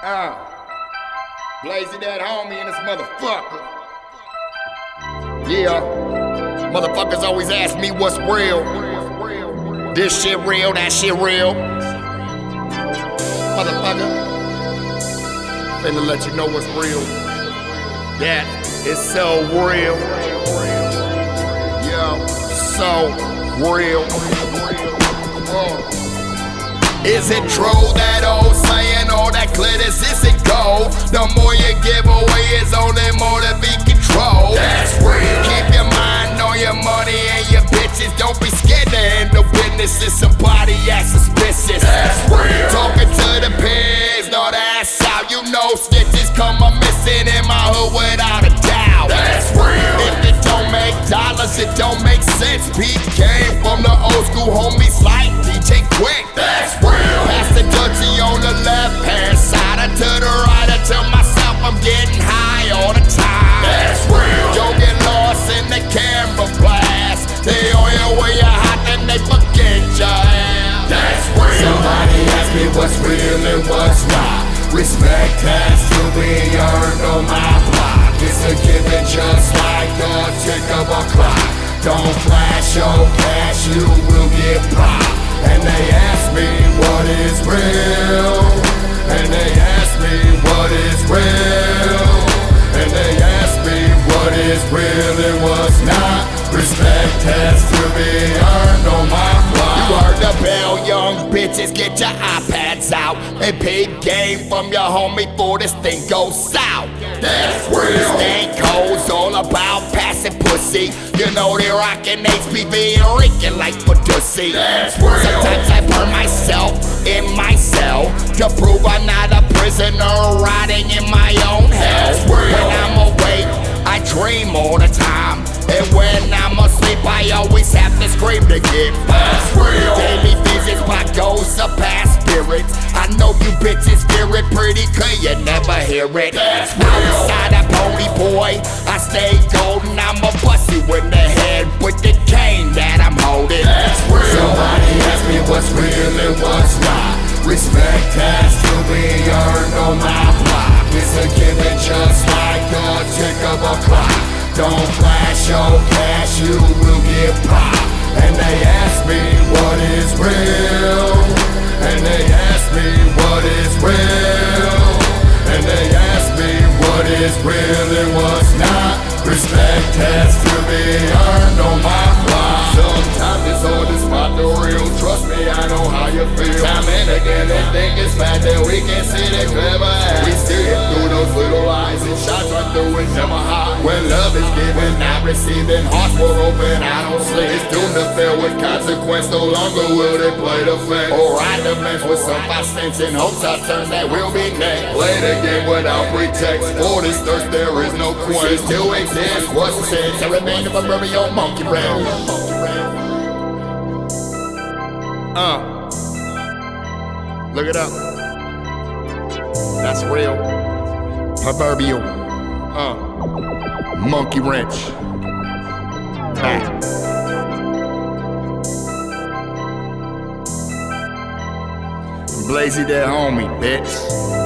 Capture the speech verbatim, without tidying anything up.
Uh, Blazy that homie and this motherfucker. Yeah, motherfuckers always ask me what's real. This shit real, that shit real. Motherfucker, finna let you know what's real. That is so real. Yeah, so real. Uh. Is it true that old saying all that glitters isn't gold? The more you give away is only more to be controlled. That's real. Keep your mind on your money and your bitches. Don't be scared to handle business if somebody acts suspicious. That's real. Talking to the pigs, no that's how you know snitches come a missing in my hood without a doubt. That's real. If it don't make dollars, it don't make sense. Pete came from the old school homies like D J Quick. That's real. Pass the dirty on the left hand side, and to the right, I tell myself I'm getting high all the time. That's real. Don't get lost in the camera blast. They on your way you're hot, then they forget your ass. That's real. Somebody ask me what's real and what's not. Respect has to be earned on my block. It's a given just like the tick of a clock. Don't flash your cash, you will get popped. And they ask me what is real. And they ask me what is real. And they ask me what is real and what's not. Respect has to be earned on my block. You heard the bell, young bitches, get your iPads out and peep game from your homie before this thing goes south. That's real. Stank hoes all about passing pussy. You know they rockin' H P V and reeking like Badussy. That's real. Sometimes I burn myself in my cell to prove I'm not a prisoner rotting in my own hell. That's real. When I'm awake, I dream all the time. And when I'm asleep, I always have to scream to get by. That's real. Daily visits by ghosts of past spirits. I know you bitches hear it pretty clear, you never hear it. That's real. Outside a pony boy, I stay golden. I'm a bussy with the head with the cane that I'm holding. That's real. Somebody ask me what's real and what's not. Respect has to be earned on my block. It's a given just like the tick of a clock. Don't flash your cash, you will get popped. And they ask me what is real. And they ask me what is real. And they ask me what is real and what's not. Respect has to be earned on my block. Sometimes it's hard to spot the real. Trust me, I know how you feel. Time and again they think it's bad that we can see they clever ass. We see it through those little eyes and shots run through it, never hide. When love is given, not receiving, hearts were open, I don't sleep. It's doomed to fail with consequence. No longer will they play the fence or ride the bench with some five cents in hopes I turn that will be next. Play the game without pretext. For this thirst there is no quench. Still exists, what's the sense? I remain a proverbial monkey wrench. Uh, look it up. That's real. Proverbial. Uh, monkey wrench. Ah. Blazy that homie, bitch.